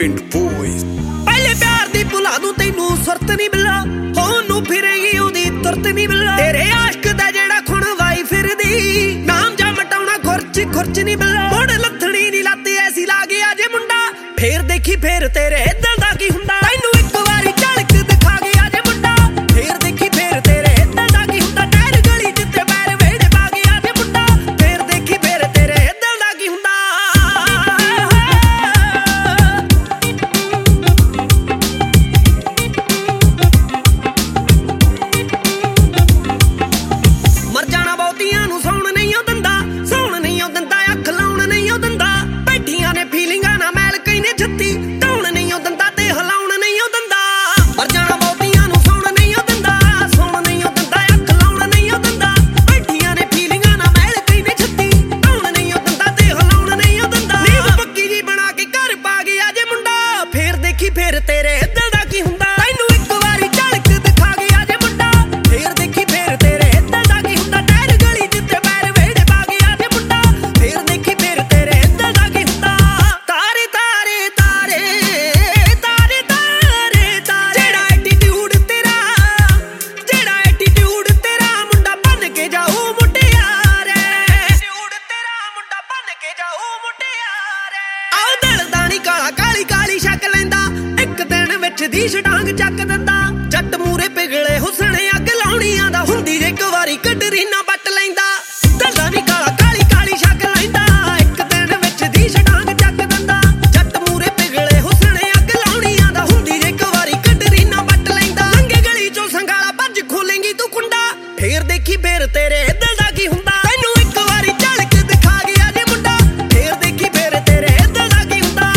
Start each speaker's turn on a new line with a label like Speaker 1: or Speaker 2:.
Speaker 1: Weekend Boys।
Speaker 2: ਪਹਿਲੇ ਪਿਆਰ ਦੀ ਭੁਲਾ ਦੂੰ ਤੈਨੂੰ ਸੁਰਤ ਨਹੀਂ ਮਿਲਾ, ਉਹਨੂੰ ਫਿਰੇਗੀ ਉਹਦੀ ਤੁਰਤ ਨਹੀਂ ਮਿਲਾ। ਤੇਰੇ ਆਸ਼ਕ ਦਾ ਜਿਹੜਾ ਖੁਣ ਵਾਈ ਫਿਰਦੀ, ਨਾਮ ਜਾ ਮਟਾਉਣਾ ਖੁਰਚ ਨਹੀਂ ਮਿਲਾ। ਮੁੜ ਲੱਥਣੀ ਨੀ ਲੱਤ ਐਸੀ ਲਾ ਗਿਆ ਜੇ ਮੁੰਡਾ, ਫੇਰ ਦੇਖੀ ਫੇਰ ਤੇਰੇ ਦਿਲ ਦਾ ਕੀ ਹੁੰਦਾ। ਤੈਨੂੰ ਇੱਕ ਵਾਰੀ ਝਲਕ ਦਿਖਾ ਗਿਆ ਜੇ ਮੁੰਡਾ, ਫੇਰ ਦੇਖੀ ਫੇਰ ਤੇਰੇ ਦਿਲ ਦਾ ਕੀ ਹੁੰਦਾ। ਟਹਿਰ ਗਲੀ ਜਿੱਤੇ ਪੈਰ ਵੇੜੇ ਪਾ ਗਿਆ ਜੇ ਮੁੰਡਾ, ਫੇਰ ਦੇਖੀ ਫੇਰ ਤੇਰੇ ਦਿਲ ਦਾ ਕੀ ਹੁੰਦਾ। ਮਰ ਜਾਣਾ ਬਹੁਤੀਆਂ ਨੂੰ ਸੌਣ ਨਹੀਂ ਉਹ ਦਿੰਦਾ, ਸੌਣ ਨਹੀਂ ਉਹ ਦਿੰਦਾ, ਅੱਖ ਲਾਉਣ ਨਹੀਂ ਉਹ ਦਿੰਦਾ। ਬੈਠੀਆਂ ਨੇ ਫੀਲਿੰਗਾਂ ਨਾ ਮੈਲ ਕਈ ਨੇ ਛੱਤੀ, ਢਾਉਣ ਨਹੀਂ ਉਹ ਦਿੰਦਾ ਤੇ ਹਿਲਾਉਣ ਨਹੀਂ ਉਹ ਦਿੰਦਾ। ਮਰ ਜਾਣਾ ਬਹੁਤੀਆਂ ਨੂੰ ਸੌਣ ਨਹੀਂ ਉਹ ਦਿੰਦਾ, ਸੌਣ ਨਹੀਂ ਉਹ ਦਿੰਦਾ, ਅੱਖ ਲਾਉਣ ਨਹੀਂ ਉਹ ਦਿੰਦਾ। ਬੈਠੀਆਂ ਨੇ ਫੀਲਿੰਗਾਂ ਨਾ ਮੈਲ ਕਈ ਨੇ ਛੱਤੀ, ਢਾਉਣ ਨਹੀਂ ਉਹ ਦਿੰਦਾ ਤੇ ਹਿਲਾਉਣ ਨਹੀਂ ਉਹ ਦਿੰਦਾ। ਨੀਂਦ ਪੱਕੀ ਜੀ ਬਣਾ ਕੇ ਘਰ ਪਾ ਗਿਆ ਜੇ ਮੁੰਡਾ, ਫੇਰ ਦੇਖੀ ਫੇਰ ਤੇਰੇ ਦਿਲ ਦਾ ਕੀ ਹੁੰਦਾ। ਤੈਨੂੰ ਇੱਕ ਵਾਰੀ ਝਲਕ ਦਿਖਾ ਗਿਆ ਜੇ ਮੁੰਡਾ, ਫੇਰ ਦੇਖੀ ਫੇਰ ਤੇਰੇ ਦਿਲ ਦਾ ਕੀ ਹੁੰਦਾ। ਟਹਿਰ ਗਲੀ ਜਿੱਤੇ ਪੈਰ ਵੇੜੇ ਪਾ ਗਿਆ ਜੇ ਮੁੰਡਾ, ਫੇਰ ਦੇਖੀ ਫੇਰ ਤੇਰੇ ਦਿਲ ਦਾ ਕੀ ਹੁੰਦਾ। ਤਾਰੇ ਤਾਰੇ ਤਾਰੇ ਤਾਰੇ ਤਾਰੇ ਤਾਰੇ, ਜਿਹੜਾ ਐਟੀਟਿਊਡ ਤੇਰਾ, ਜਿਹੜਾ ਐਟੀਟਿਊਡ ਤੇਰਾ ਮੁੰਡਾ ਬਣ ਕੇ ਜਾਊ ਮੁਟਿਆਰ। ਐਟੀਟਿਊਡ ਤੇਰਾ ਮੁੰਡਾ ਬਣ ਕੇ ਜਾਊ ਮੁਟਿਆਰ। ਆਹ ਦਿਲ ਦਾ ਨੀ ਕਾਲਾ ਕਾਲੀ ਕਾਲੀ ਛੱਕ ਲੈਂਦਾ, ਇੱਕ ਦਿਨ ਵਿੱਚ ਦੀ ਛਡਾਂਗ ਚੱਕ ਦਿੰਦਾ। ਜੱਟ ਮੂਰੇ ਪਿਗਲੇ ਹੁਸਨ ਅੱਗ ਲਾਉਣੀ ਆਂਦਾ, ਹੁੰਦੀ ਜੇ ਇੱਕ ਵਾਰੀ ਕਟਰੀਨਾ ਵੱਟ ਲੈਂਦਾ। ਦਿਲ ਦਾ ਨੀ ਕਾਲਾ ਕਾਲੀ ਕਾਲੀ ਛੱਕ ਲੈਂਦਾ, ਇੱਕ ਦਿਨ ਵਿੱਚ ਦੀ ਛਡਾਂਗ ਚੱਕ ਦਿੰਦਾ। ਜੱਟ ਮੂਰੇ ਪਿਗਲੇ ਹੁਸਨ ਅੱਗ ਲਾਉਣੀ ਆਂਦਾ, ਹੁੰਦੀ ਜੇ ਇੱਕ ਵਾਰੀ ਕਟਰੀਨਾ ਵੱਟ ਲੈਂਦਾ। ਲੰਗੇ ਗਲੀ ਚੋਂ ਸੰਗਾਲਾ ਭੱਜ ਖੋਲੇਂਗੀ ਤੂੰ ਕੁੰਡਾ, ਫੇਰ ਦੇਖੀ ਫੇਰ ਤੇਰੇ ਦਿਲ ਦਾ ਕੀ ਹੁੰਦਾ। ਤੈਨੂੰ ਇੱਕ ਵਾਰੀ ਝਲਕ ਦਿਖਾ ਗਿਆ ਜੇ ਮੁੰਡਾ, ਫੇਰ ਦੇਖੀ ਫੇਰ ਤੇਰੇ ਦਿਲ ਦਾ ਕੀ ਹੁੰਦਾ।